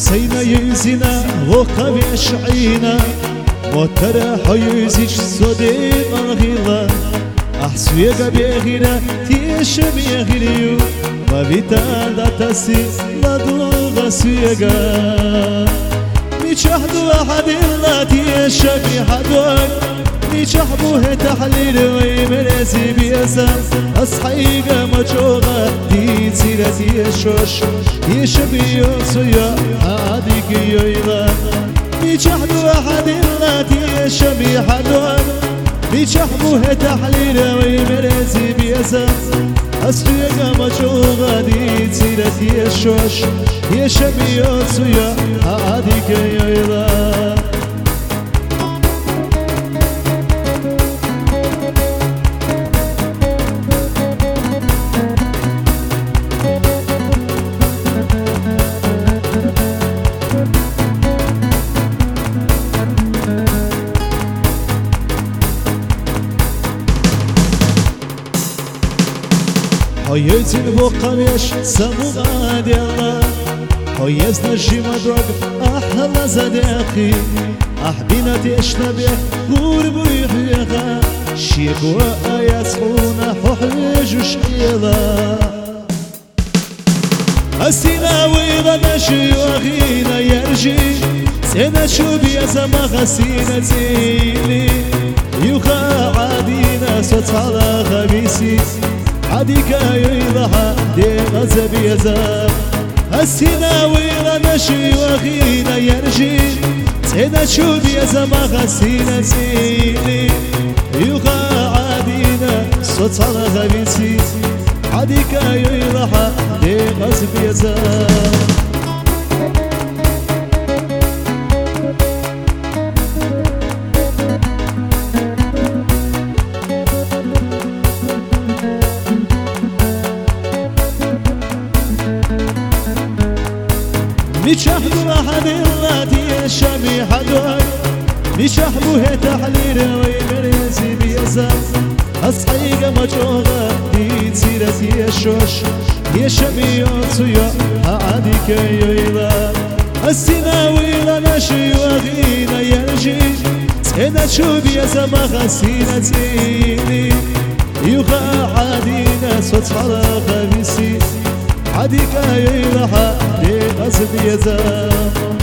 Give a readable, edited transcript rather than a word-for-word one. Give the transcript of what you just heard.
سينا يزينا وقبيش عينا موتر حيزيش صديق الغلا أحسوية بيغينا تيش بيغيريو ما بيتادا تسي لدوغ سويغا ميشحدو أحد الله تيش بيحدوك ميشحبوه تحليل ويمرزي بيسا أصحيقا مجوغا دي تسيرا تيشوش تيش بيوسويا عاديك يويلا ميشحدو أحد الله تيش بيحدوك ميشحبوه تحليل ويمرزي بيسا أصحيقا مجوغا دي تسيرا تيشوش تيش بيوسويا عاديك يويلا هايزين بقميش سموغا ديالا هايز نجي مدرق أحلى زداقي أحبينا تيشنا بيخ غوربو يحيغا شيكوا يسخونا ححيج وشحيلا أسينا ويضا نشي وغينا يرجي سينا شو بيزا غسينا زيني يوخا عادينا صوت على غبيسي عديك يضحى دي غزب يزاب السينا ويرا نشي وغينا يرجي سينا شوب يزم غسينا زيني يوقع عادينا صوت على غبيسي عديك يضحى دي غزب يزاب ميشحبو أحد الله تيشمي حدوك ميشحبو هي تحليل ويمرزي بيزام أصحيقا مجوغا دي تسيرا تيشوش يشمي يوتسويا عاديك يويلا السينا ويلا نشي وغينا يرجي سينا شوب يزام غسينا زيني يوغا عادينا صوت على غبيسي عديك يلحق دي غزب يزام